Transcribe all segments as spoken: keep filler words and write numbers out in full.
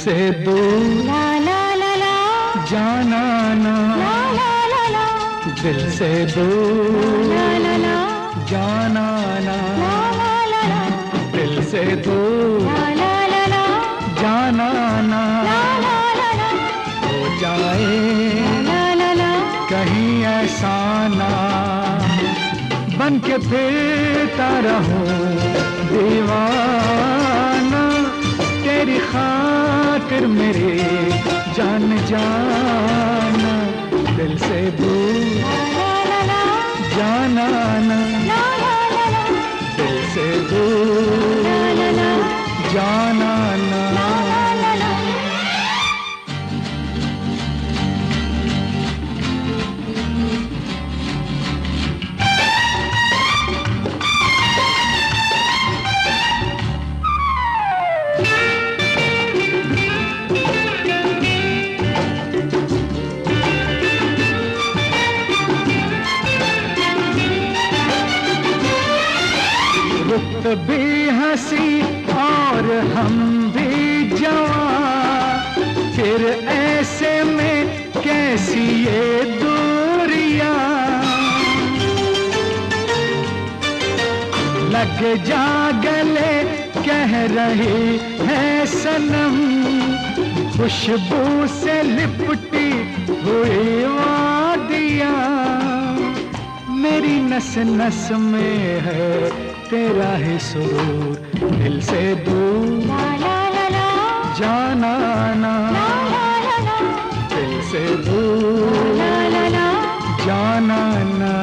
से दूर ला ला ला ला जाना ना, ला ला ला ला दिल से दूर ला ला ला जाना ना, ला ला ला ला दिल से दूर ला ला ला ला जाना ना, ला ला ला ला हो जाए ला ला ला कहीं ऐसा ना बन के फिरता रहूं दीवाना, तेरी खातिर मेरी जान जाना, दिल से दूर जाना ना, दिल से दूर जाना ना। रुत भी हंसी और हम भी जवां, फिर ऐसे में कैसी ये दूरियां, लग जा गले कह रही है सनम, खुशबू से लिपटी हुई वादियां, मेरी नस नस में है तेरा ही सुरूर, दिल से दूर जाना ना, दिल से दूर जाना ना।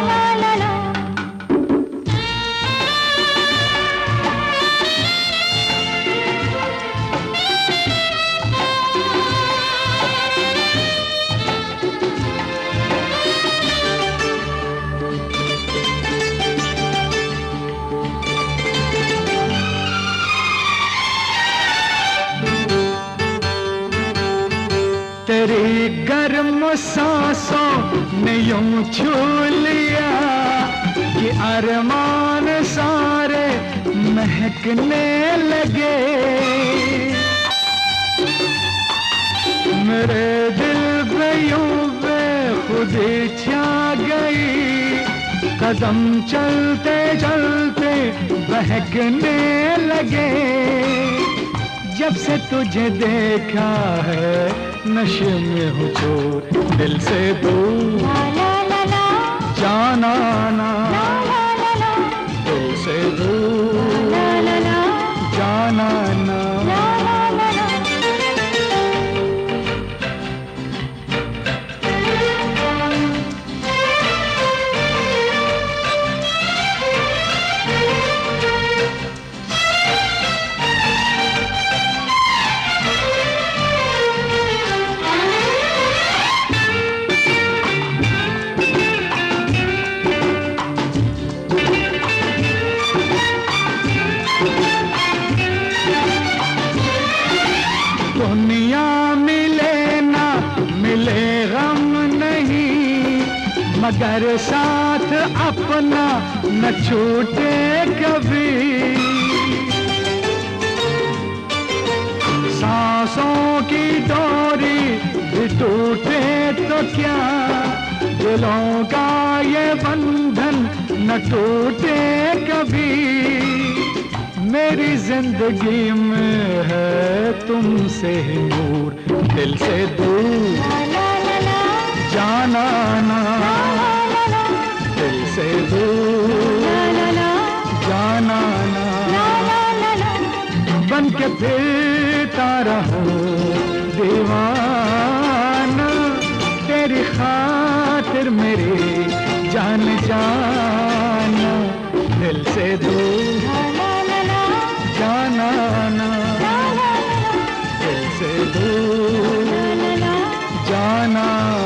तेरी गर्म सांसों ने यूं छू लिया कि अरमान सारे महकने लगे, मेरे दिल पे यूं बेखुदी छा गई, कदम चलते चलते बहकने लगे, जब से तुझे देखा है नशे में हूँ चोर, दिल से दूर जाना ना, दिल से दूर जाना ना। दुनिया मिले ना मिले गम नहीं, मगर साथ अपना न छूटे कभी, सांसों की डोरी भी टूटे तो क्या, दिलों का ये बंधन न टूटे कभी, मेरी जिंदगी में है तुमसे ही नूर, दिल से दूर जाना ना, दिल से दूर जाना ना, बन के फिरता रहूं दीवाना, तेरी खातिर मेरी जान जाना, दिल से दूर जाना ना, दिल से दूर जाना।